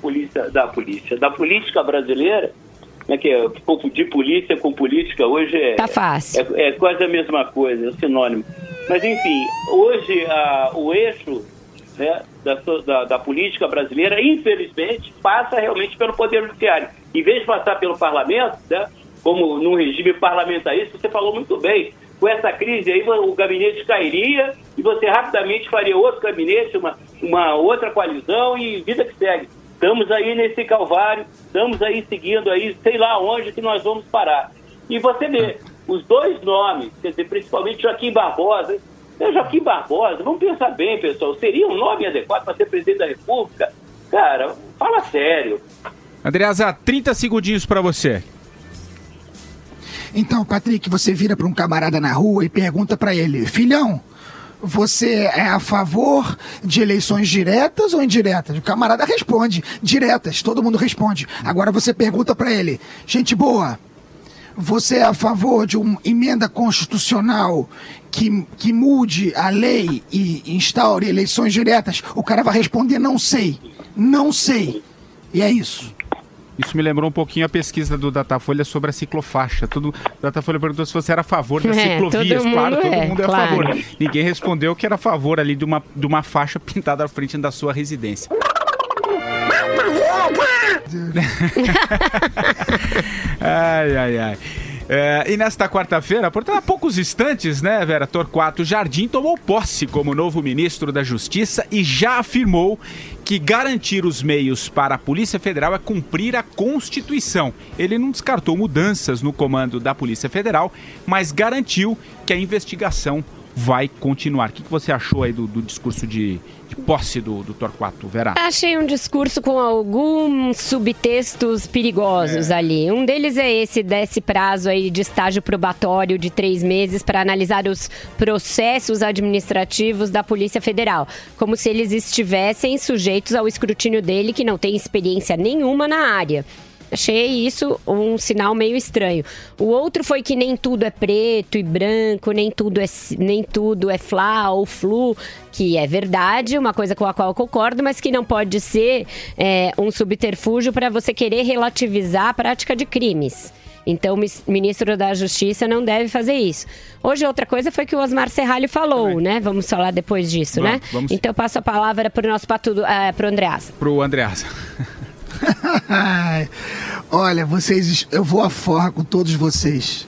política brasileira, né, que é confundir polícia com política, hoje tá fácil. É quase a mesma coisa, é sinônimo. Mas, enfim, hoje o eixo, né, da política brasileira, infelizmente, passa realmente pelo Poder Judiciário. Em vez de passar pelo Parlamento, né, como num regime parlamentarista, você falou muito bem, com essa crise aí o gabinete cairia e você rapidamente faria outro gabinete, uma outra coalizão e vida que segue. Estamos aí nesse calvário, estamos aí seguindo aí, sei lá onde que nós vamos parar. E você vê, os dois nomes, quer dizer, principalmente Joaquim Barbosa. Joaquim Barbosa, vamos pensar bem, pessoal, seria um nome adequado para ser presidente da República? Cara, fala sério. Andreasa, 30 segundinhos para você. Então, Patrick, você vira para um camarada na rua e pergunta para ele: filhão, você é a favor de eleições diretas ou indiretas? O camarada responde: diretas, todo mundo responde. Agora você pergunta para ele: gente boa, você é a favor de uma emenda constitucional que mude a lei e instaure eleições diretas? O cara vai responder: não sei, não sei. E é isso. Isso me lembrou um pouquinho a pesquisa do Datafolha sobre a ciclofaixa. O Datafolha perguntou se você era a favor das ciclovias. Claro, todo mundo é a favor. Ninguém respondeu que era a favor ali de uma faixa pintada à frente da sua residência. Ai. E nesta quarta-feira, portanto, há poucos instantes, né, Vera, Torquato Jardim tomou posse como novo ministro da Justiça e já afirmou que garantir os meios para a Polícia Federal é cumprir a Constituição. Ele não descartou mudanças no comando da Polícia Federal, mas garantiu que a investigação vai continuar. O que você achou aí do discurso de posse do Torquato, Vera? Achei um discurso com alguns subtextos perigosos ali. Um deles é esse, desse prazo aí de estágio probatório de 3 meses para analisar os processos administrativos da Polícia Federal, como se eles estivessem sujeitos ao escrutínio dele, que não tem experiência nenhuma na área. Achei isso um sinal meio estranho. O outro foi que nem tudo é preto e branco, nem tudo é Fla ou Flu, que é verdade, uma coisa com a qual eu concordo, mas que não pode ser um subterfúgio para você querer relativizar a prática de crimes. Então, o ministro da Justiça não deve fazer isso. Hoje, outra coisa foi que o Osmar Serralho falou, né? Vamos falar depois disso, né? Então, eu passo a palavra para o nosso pro Andreasa. Pro Andreasa. Olha, vocês, eu vou à forra com todos vocês.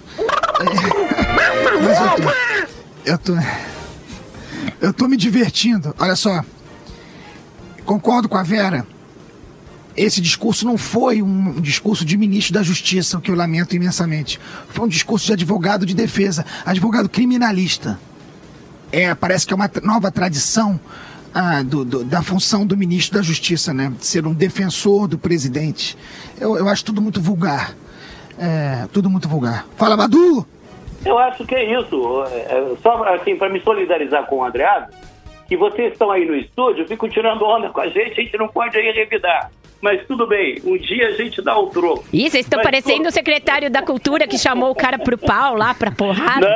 Mas eu tô me divertindo. Olha só, concordo com a Vera. Esse discurso não foi um discurso de ministro da Justiça, o que eu lamento imensamente. Foi um discurso de advogado de defesa, advogado criminalista. Parece que é uma nova tradição da função do ministro da Justiça, né? De ser um defensor do presidente. Eu acho tudo muito vulgar. Tudo muito vulgar. Fala, Madu! Eu acho que é isso. Só assim, para me solidarizar com o Andreasa, que vocês estão aí no estúdio, ficam tirando onda com a gente não pode aí revidar. Mas tudo bem, um dia a gente dá o troco. Ih, vocês estão parecendo o secretário da Cultura que chamou o cara pro pau lá, pra porrada.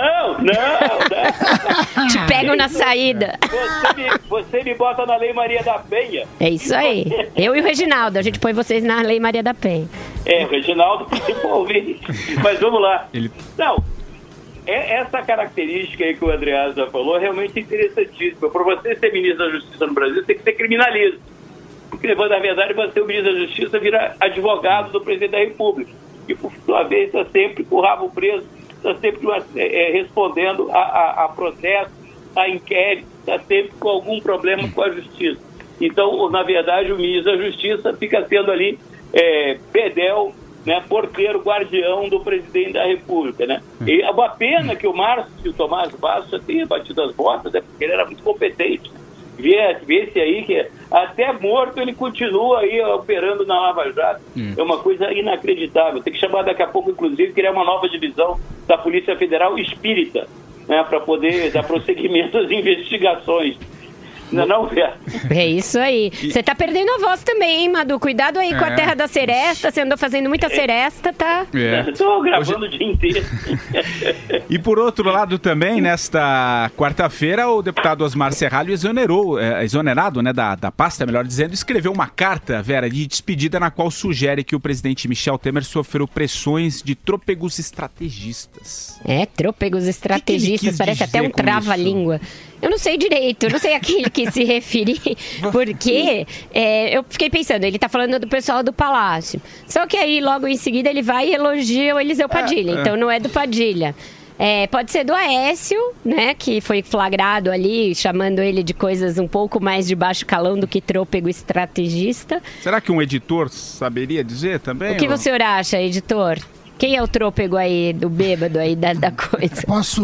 Não. Te pegam na saída. Você me bota na Lei Maria da Penha. É isso aí. Eu e o Reginaldo, a gente põe vocês na Lei Maria da Penha. O Reginaldo principalmente. Mas vamos lá. Não, essa característica aí que o Andreasa falou é realmente interessantíssima. Para você ser ministro da Justiça no Brasil, tem que ser criminalista. Porque, na verdade, você, o ministro da Justiça, vira advogado do presidente da República. E, por sua vez, está sempre com o rabo preso, está sempre respondendo a processo, a inquérito, está sempre com algum problema com a Justiça. Então, na verdade, o ministro da Justiça fica sendo ali bedel, né, porteiro, guardião do presidente da República, né? E é uma pena que o Tomás Bastos já tenha batido as botas, porque ele era muito competente. Vê-se aí que até morto ele continua aí operando na Lava Jato. É uma coisa inacreditável. Tem que chamar daqui a pouco, inclusive, criar uma nova divisão da Polícia Federal Espírita, né, para poder dar prosseguimento às investigações. Não, Vera? É isso aí. Você tá perdendo a voz também, hein, Madu? Cuidado aí com a terra da seresta. Você andou fazendo muita seresta, tá? Estou gravando o dia inteiro. E por outro lado também, nesta quarta-feira, o deputado Osmar Serralho exonerado, né, da pasta, melhor dizendo, escreveu uma carta, Vera, de despedida na qual sugere que o presidente Michel Temer sofreu pressões de trôpegos estrategistas. Trôpegos estrategistas, parece até um trava-língua. Eu não sei direito, eu não sei a quem ele quis se referir, porque eu fiquei pensando, ele tá falando do pessoal do Palácio. Só que aí, logo em seguida, ele vai e elogia o Eliseu Padilha, então não é do Padilha. Pode ser do Aécio, né, que foi flagrado ali, chamando ele de coisas um pouco mais de baixo calão do que trôpego estrategista. Será que um editor saberia dizer também? O que você acha, editor? Quem é o trôpego aí, do bêbado aí da coisa?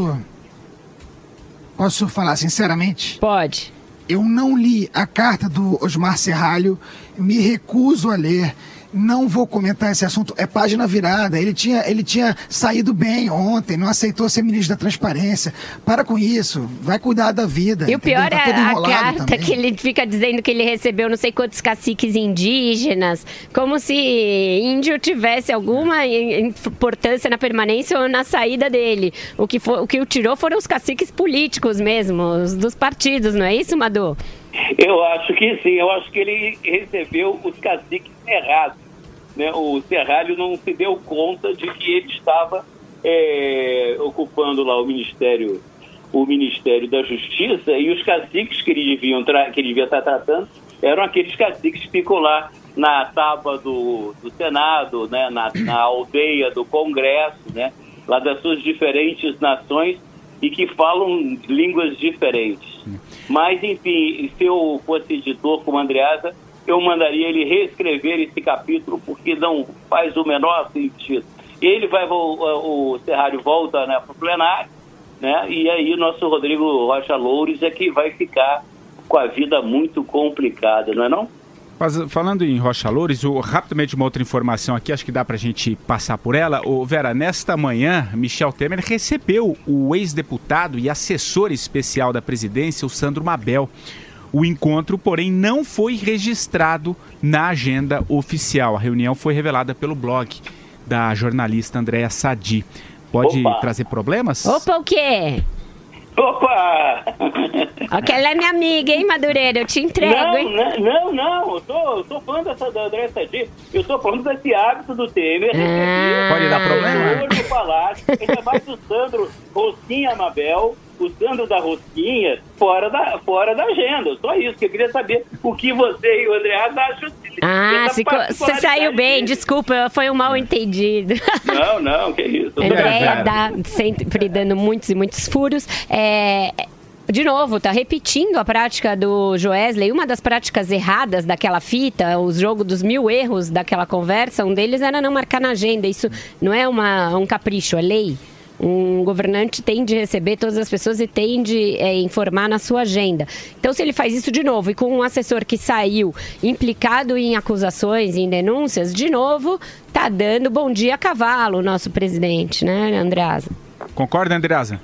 Posso falar sinceramente? Pode. Eu não li a carta do Osmar Serralho, me recuso a ler. Não vou comentar esse assunto, é página virada. Ele tinha saído bem ontem, não aceitou ser ministro da Transparência. Para com isso, vai cuidar da vida. E o pior é a carta também, que ele fica dizendo que ele recebeu não sei quantos caciques indígenas, como se índio tivesse alguma importância na permanência ou na saída dele. O que o tirou foram os caciques políticos mesmo, os dos partidos, não é isso, Madu? Eu acho que sim, eu acho que ele recebeu os caciques errados. Né? O Serralho não se deu conta de que ele estava ocupando lá o Ministério da Justiça, e os caciques que ele devia estar tratando eram aqueles caciques que ficam lá na tábua do Senado, né? na aldeia do Congresso, né? Lá das suas diferentes nações, e que falam línguas diferentes. Mas, enfim, se eu fosse editor como Andreasa, eu mandaria ele reescrever esse capítulo, porque não faz o menor sentido. O Serralho volta, né, para o plenário, né, e aí o nosso Rodrigo Rocha Loures é que vai ficar com a vida muito complicada, não é não? Falando em Rocha Loures, rapidamente uma outra informação aqui, acho que dá pra gente passar por ela. Vera, nesta manhã, Michel Temer recebeu o ex-deputado e assessor especial da presidência, o Sandro Mabel. o encontro, porém não foi registrado na agenda oficial. A reunião foi revelada pelo blog da jornalista Andréa Sadi. Pode trazer problemas? Opa, o quê? Opa! Aquela é minha amiga, hein, Madureira? Eu te entrego, hein? Não. Eu tô falando da Andréa Sadi. Eu tô falando desse hábito do Temer. Pode dar problema? No palácio, ainda mais do Sandro Rosquinha Amabel, o Sandro da Rosquinha, fora da agenda. Só isso, que eu queria saber o que você e o Andreas acham. Você saiu bem, desculpa, foi um mal entendido. Não, que isso. Andréia sempre dando muitos e muitos furos. De novo, tá repetindo a prática do Joesley. Uma das práticas erradas daquela fita, o jogo dos 1000 erros daquela conversa, um deles era não marcar na agenda. Isso não é um capricho, é lei. Um governante tem de receber todas as pessoas e tem de informar na sua agenda. Então, se ele faz isso de novo e com um assessor que saiu implicado em acusações, em denúncias, de novo, tá dando bom dia a cavalo o nosso presidente, né, Andreasa? Concorda, Andreasa?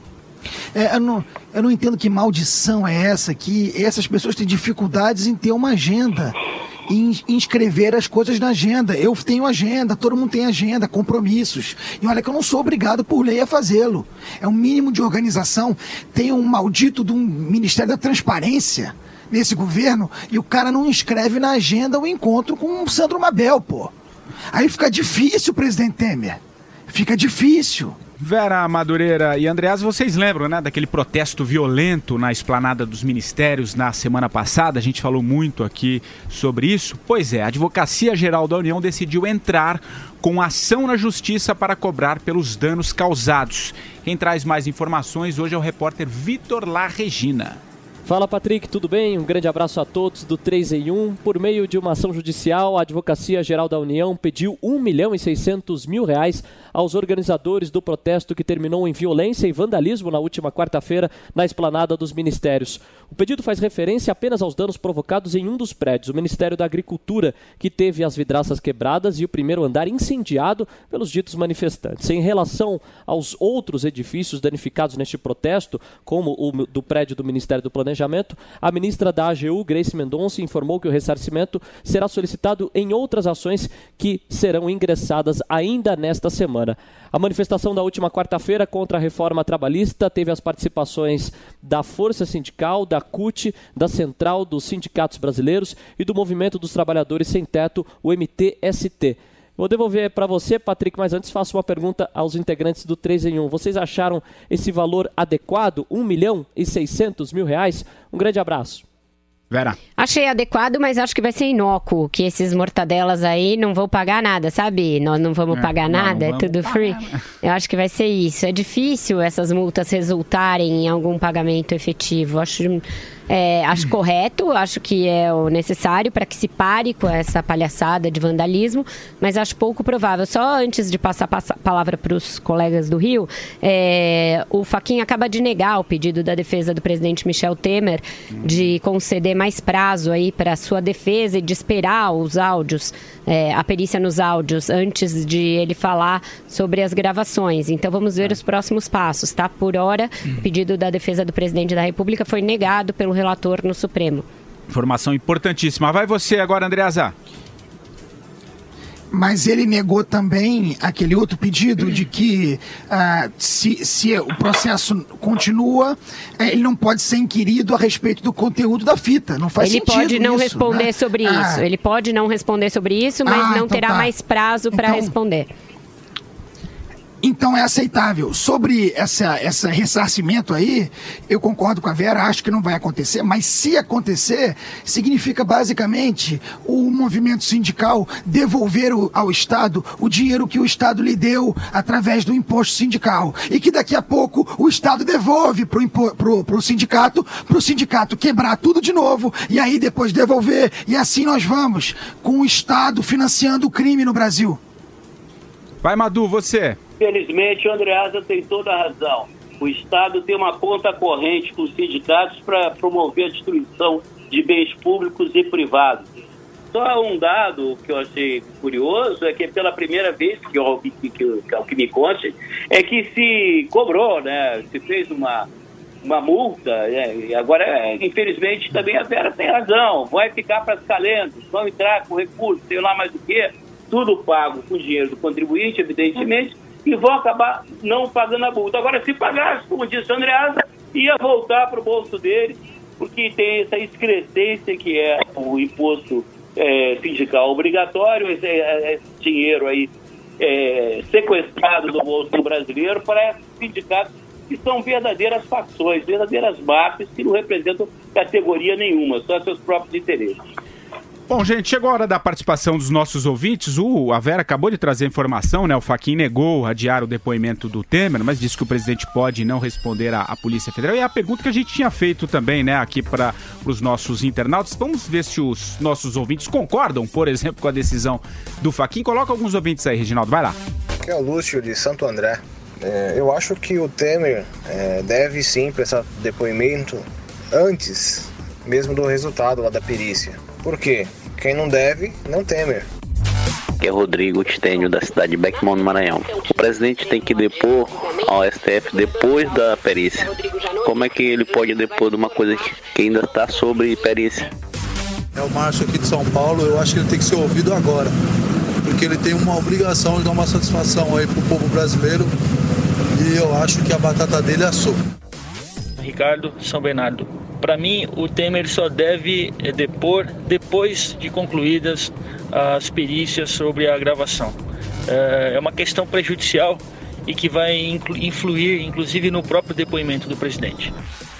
Eu não entendo que maldição é essa, que essas pessoas têm dificuldades em ter uma agenda, em inscrever as coisas na agenda. Eu tenho agenda, todo mundo tem agenda, compromissos. E olha que eu não sou obrigado por lei a fazê-lo. É um mínimo de organização. Tem um maldito de um Ministério da Transparência nesse governo e o cara não inscreve na agenda o encontro com o Sandro Mabel, pô. Aí fica difícil, presidente Temer. Fica difícil. Vera Madureira e Andreas, vocês lembram, né, daquele protesto violento na esplanada dos ministérios na semana passada? A gente falou muito aqui sobre isso. Pois é, a Advocacia Geral da União decidiu entrar com ação na justiça para cobrar pelos danos causados. Quem traz mais informações hoje é o repórter Vitor La Regina. Fala, Patrick, tudo bem? Um grande abraço a todos do 3 em 1. Por meio de uma ação judicial, a Advocacia Geral da União pediu R$1.600.000 aos organizadores do protesto que terminou em violência e vandalismo na última quarta-feira na esplanada dos ministérios. O pedido faz referência apenas aos danos provocados em um dos prédios, o Ministério da Agricultura, que teve as vidraças quebradas e o primeiro andar incendiado pelos ditos manifestantes. Em relação aos outros edifícios danificados neste protesto, como o do prédio do Ministério do Planejamento, a ministra da AGU, Grace Mendonça, informou que o ressarcimento será solicitado em outras ações que serão ingressadas ainda nesta semana. A manifestação da última quarta-feira contra a reforma trabalhista teve as participações da Força Sindical, da CUT, da Central dos Sindicatos Brasileiros e do Movimento dos Trabalhadores Sem Teto, o MTST. Vou devolver para você, Patrick, mas antes faço uma pergunta aos integrantes do 3 em 1. Vocês acharam esse valor adequado? R$1.600.000? Um grande abraço. Vera. Achei adequado, mas acho que vai ser inócuo, que esses mortadelas aí não vão pagar nada, sabe? Nós não vamos pagar nada, é tudo free. Eu acho que vai ser isso. É difícil essas multas resultarem em algum pagamento efetivo. Acho correto, acho que é o necessário para que se pare com essa palhaçada de vandalismo, mas acho pouco provável. Só antes de passar a palavra para os colegas do Rio, o Fachin acaba de negar o pedido da defesa do presidente Michel Temer de conceder mais prazo aí para sua defesa e de esperar os áudios, a perícia nos áudios, antes de ele falar sobre as gravações. Então vamos ver os próximos passos, tá? Por hora, o pedido da defesa do presidente da República foi negado pelo relator no Supremo. Informação importantíssima. Vai você agora, Andreasa. Mas ele negou também aquele outro pedido de que se o processo continua, ele não pode ser inquirido a respeito do conteúdo da fita. Não faz sentido. Ele pode não responder sobre isso. Ele pode não responder sobre isso, mas não então terá mais prazo para responder. Então é aceitável. Sobre esse ressarcimento aí, eu concordo com a Vera, acho que não vai acontecer, mas se acontecer, significa basicamente o movimento sindical devolver ao Estado o dinheiro que o Estado lhe deu através do imposto sindical. E que daqui a pouco o Estado devolve pro sindicato quebrar tudo de novo e aí depois devolver. E assim nós vamos, com o Estado financiando o crime no Brasil. Vai, Madu, você. Infelizmente, o Andreasa tem toda a razão. O Estado tem uma conta corrente com os sindicatos para promover a destruição de bens públicos e privados. Só um dado que eu achei curioso é que pela primeira vez, que é o que me conte, é que se cobrou, né? Se fez uma multa, e agora, infelizmente, também a Vera tem razão, vai ficar para as calendas, vão entrar com recursos, sei lá mais o que, tudo pago com dinheiro do contribuinte, evidentemente, e vão acabar não pagando a multa. Agora, se pagasse, como disse o Andreasa, ia voltar para o bolso dele, porque tem essa excrescência que é o imposto sindical obrigatório, esse dinheiro aí sequestrado do bolso do brasileiro para sindicatos que são verdadeiras facções, verdadeiras máfias que não representam categoria nenhuma, só seus próprios interesses. Bom, gente, chegou a hora da participação dos nossos ouvintes. A Vera acabou de trazer informação, né? O Fachin negou adiar o depoimento do Temer, mas disse que o presidente pode não responder à Polícia Federal. E é a pergunta que a gente tinha feito também, né, aqui para os nossos internautas. Vamos ver se os nossos ouvintes concordam, por exemplo, com a decisão do Fachin. Coloca alguns ouvintes aí, Reginaldo, vai lá. Aqui é o Lúcio de Santo André. Eu acho que o Temer deve sim prestar depoimento antes mesmo do resultado lá da perícia. Por quê? Quem não deve, não Temer. Que é Rodrigo Titênio, da cidade de Beckmont, no Maranhão. O presidente tem que depor ao STF depois da perícia. Como é que ele pode depor de uma coisa que ainda está sobre perícia? É o Márcio aqui de São Paulo, eu acho que ele tem que ser ouvido agora, porque ele tem uma obrigação de dar uma satisfação aí pro povo brasileiro, e eu acho que a batata dele é assou. Ricardo, São Bernardo. Para mim, o Temer só deve depor depois de concluídas as perícias sobre a gravação. É uma questão prejudicial e que vai influir, inclusive, no próprio depoimento do presidente.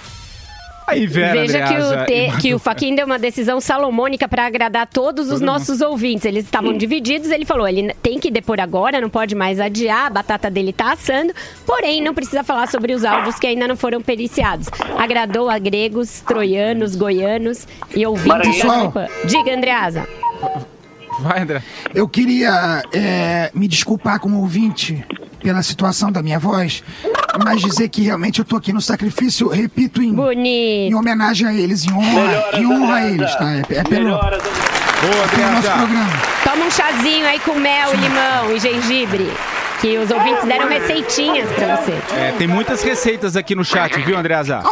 Aí, Vera, veja Andreasa, que o Fachin deu uma decisão salomônica para agradar todos os nossos ouvintes. Eles estavam divididos, ele falou, ele tem que depor agora, não pode mais adiar, a batata dele tá assando, porém não precisa falar sobre os áudios que ainda não foram periciados. Agradou a gregos, troianos, goianos e ouvintes. Diga, Andreasa. Vai, André. Eu queria me desculpar como ouvinte pela situação da minha voz, mas dizer que realmente eu tô aqui no sacrifício, repito, em homenagem a eles, em honra a eles, tá? É pelo nosso programa. Toma um chazinho aí com mel, limão e gengibre, que os ouvintes deram receitinhas pra você. Tem muitas receitas aqui no chat, viu, Andreasa?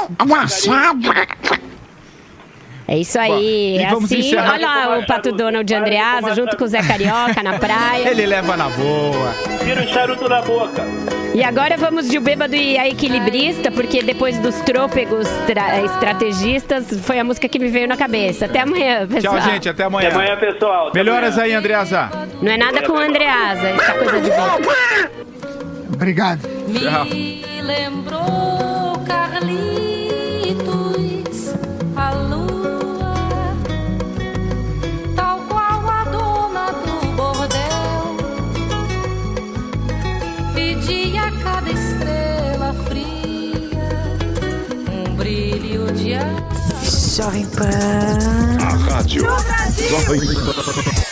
É isso aí, é assim. Olha lá o Pato Donald de Andreasa junto com o Zé Carioca na praia. Ele leva na boa. Tira o charuto da boca. E agora vamos de O Bêbado e a Equilibrista, porque depois dos trôpegos estrategistas, foi a música que me veio na cabeça. Até amanhã, pessoal. Tchau, gente, até amanhã. Até amanhã, pessoal. Melhoras aí, Andreasa. Não é nada com o Andreasa, essa coisa de boca. Obrigado. Tchau. Me lembrou Carlitos, a lua, tal qual a dona do bordel, pedia a cada estrela fria um brilho de ar. Jovem Pan. A rádio Jovem Pan.